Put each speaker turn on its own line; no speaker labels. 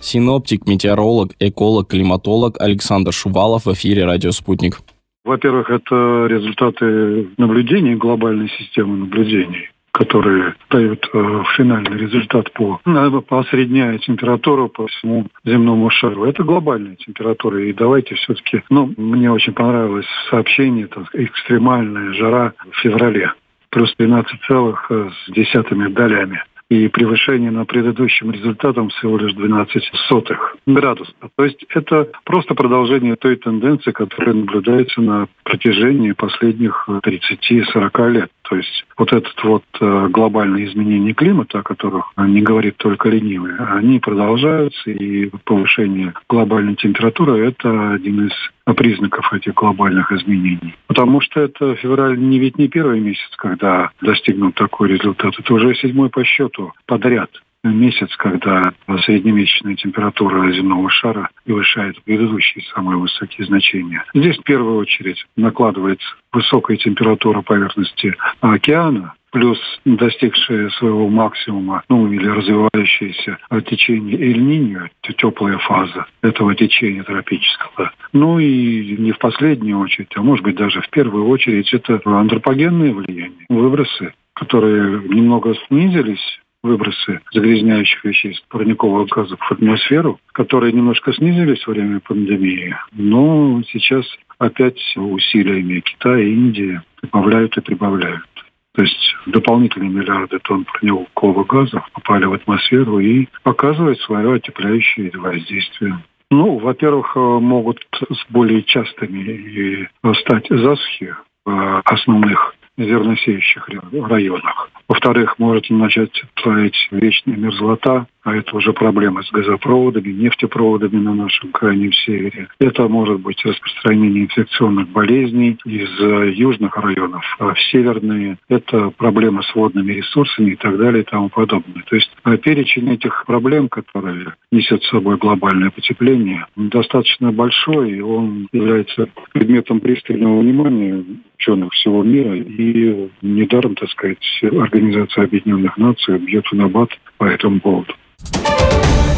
Синоптик, метеоролог, эколог, климатолог Александр Шувалов в эфире «Радио Спутник».
Во-первых, это результаты наблюдений, глобальной системы наблюдений, которые дают финальный результат по средняя температура по всему земному шару. Это глобальная температура. И давайте все-таки... мне очень понравилось сообщение, экстремальная жара в феврале. Плюс 12,1 долями. И превышение на предыдущем результатом всего лишь 0,12 градуса. То есть это просто продолжение той тенденции, которая наблюдается на протяжении последних 30-40 лет. То есть вот этот глобальные изменения климата, о которых не говорит только ленивый, они продолжаются, и повышение глобальной температуры – это один из признаков этих глобальных изменений. Потому что это февраль ведь не первый месяц, когда достигнут такой результат. Это уже 7-й по счету подряд месяц, когда среднемесячная температура земного шара превышает предыдущие самые высокие значения. Здесь в первую очередь накладывается высокая температура поверхности океана, плюс достигшее своего максимума, или развивающееся течение Эль-Ниньо, теплая фаза этого течения тропического. И не в последнюю очередь, а может быть даже в первую очередь, это антропогенные влияния, выбросы, которые немного снизились, выбросы загрязняющих веществ, парниковых газов в атмосферу, которые немножко снизились во время пандемии, но сейчас опять усилиями Китая и Индии прибавляют. То есть дополнительные миллиарды тонн парниковых газов попали в атмосферу и оказывают свое отепляющее воздействие. Во-первых, могут более частыми стать засухи в основных зерносеющих районах. Во-вторых, может начать творить вечная мерзлота, а это уже проблемы с газопроводами, нефтепроводами на нашем крайнем севере. Это может быть распространение инфекционных болезней из южных районов в северные. Это проблемы с водными ресурсами и так далее и тому подобное. То есть перечень этих проблем, которые несет с собой глобальное потепление, достаточно большой, и он является предметом пристального внимания ученых всего мира. И недаром, Организация Объединенных Наций бьет в набат по этому поводу.